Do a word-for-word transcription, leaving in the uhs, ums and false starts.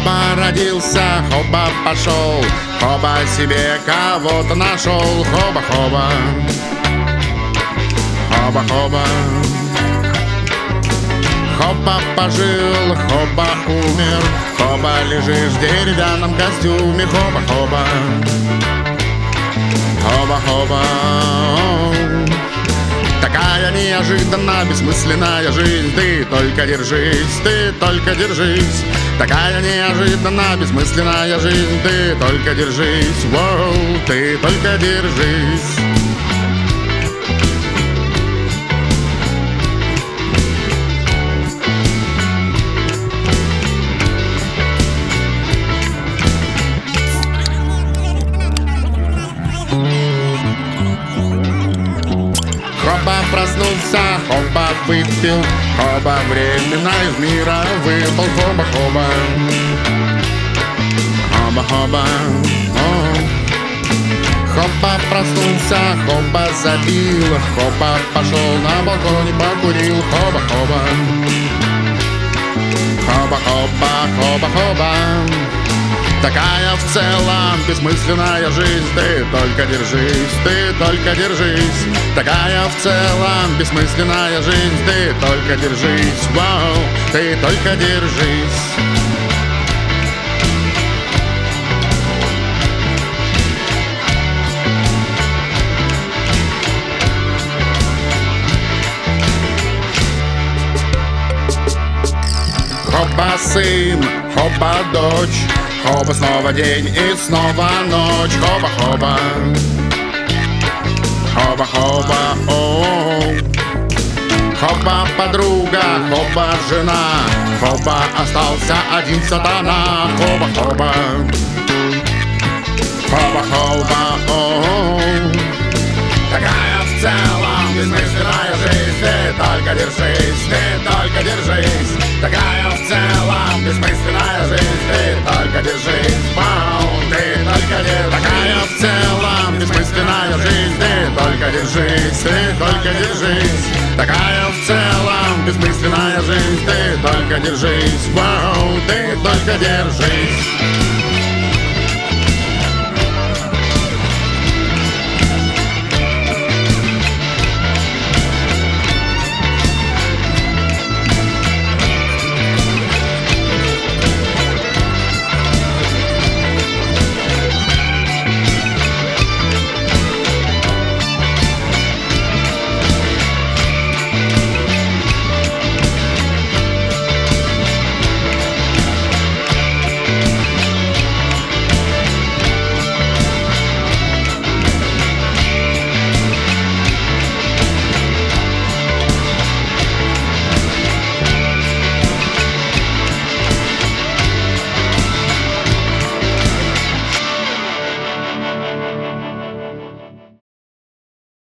Хоба родился, хоба пошел, хоба себе кого-то нашел. Хоба-хоба, хоба-хоба. Хоба пожил, хоба умер, хоба лежишь в деревянном костюме. Хоба-хоба, хоба-хоба. Такая неожиданно бессмысленная жизнь. Ты только держись, ты только держись. Такая неожиданно бессмысленная жизнь. Ты только держись, воу, ты только держись. Хоба проснулся, хоба выпил, хоба временно из мира выпал. Хоба-хоба, хоба-хоба. Хоба проснулся, хоба забил, хоба пошел на балконе покурил. Хоба-хоба, хоба-хоба, хоба-хоба. Такая в целом бессмысленная жизнь. Ты только держись, ты только держись. Такая в целом бессмысленная жизнь. Ты только держись, вау, ты только держись. Хоба сын, хоба дочь, хоба снова день и снова ночь. Хоба-хоба, хоба-хоба, о. Хоба подруга, хоба жена, хоба остался один сатана. Хоба-хоба, хоба-хоба, о. Такая в целом бессмысленная жизнь. Ты только держись, ты только держись. Такая в целом бессмысленная жизнь. Ты только держись, вау, ты только держись. Такая в целом бессмысленная жизнь. Ты только держись, ты только держись. Такая в целом бессмысленная жизнь. Ты только держись, вау, ты только держись.